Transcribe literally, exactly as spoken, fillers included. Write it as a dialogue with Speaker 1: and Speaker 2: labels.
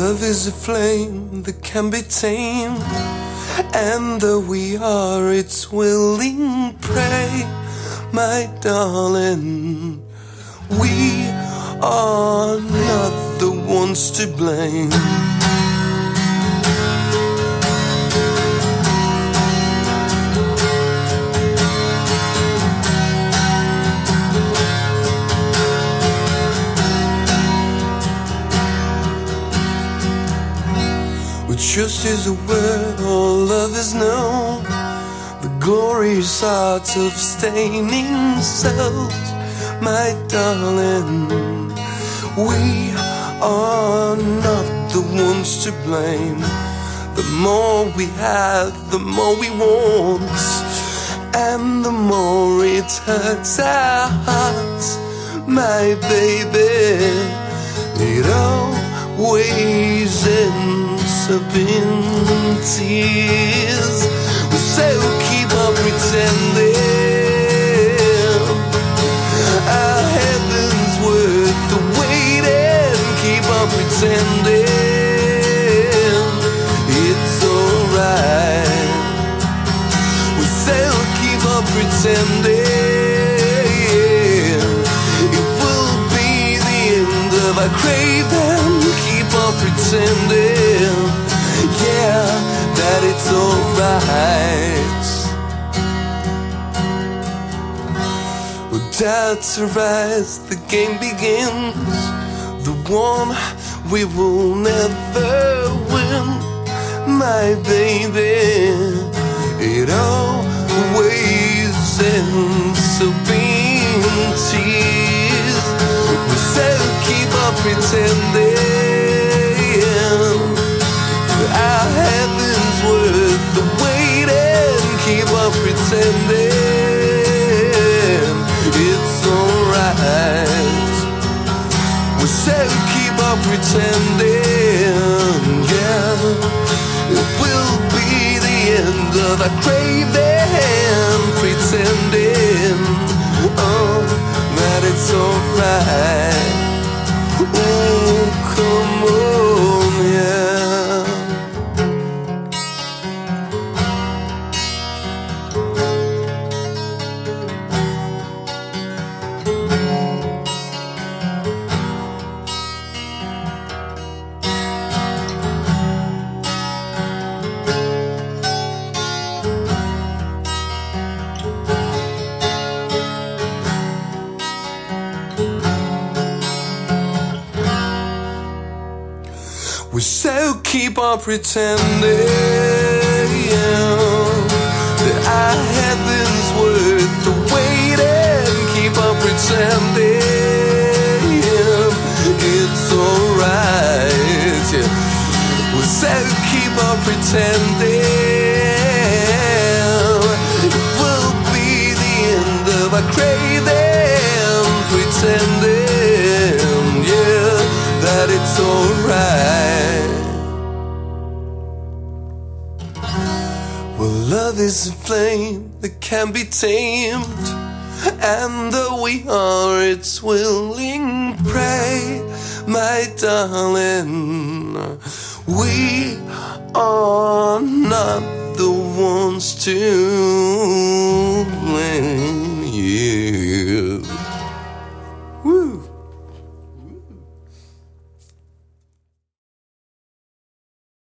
Speaker 1: love is a flame that can be tamed, and though we are its willing prey, my darling, we are not the ones to blame. Trust is a word, all love is known. The glorious art of staining selves, my darling. We are not the ones to blame. The more we have, the more we want, and the more it hurts our hearts, my baby. It always ends up in tears. So keep on pretending our heaven's worth the waiting. Keep on pretending it's alright. We say keep on pretending it will be the end of our craving. Keep on pretending, yeah, that it's alright. When doubts arise, the game begins, the one we will never win, my baby. It always ends up in tears. We say keep on pretending our heaven's worth the waiting. Keep on pretending it's alright. We said keep on pretending, yeah, it will be the end of our craving. Pretending, oh, that it's alright. Oh, come on, yeah. We so keep on pretending, yeah, that our heaven's worth the waiting. Keep on pretending, yeah, it's alright, yeah. We so keep on pretending it will be the end of our craving. Pretending, yeah, that it's alright. Well, love is a flame that can be tamed, and though we are its willing prey, my darling, we are not the ones to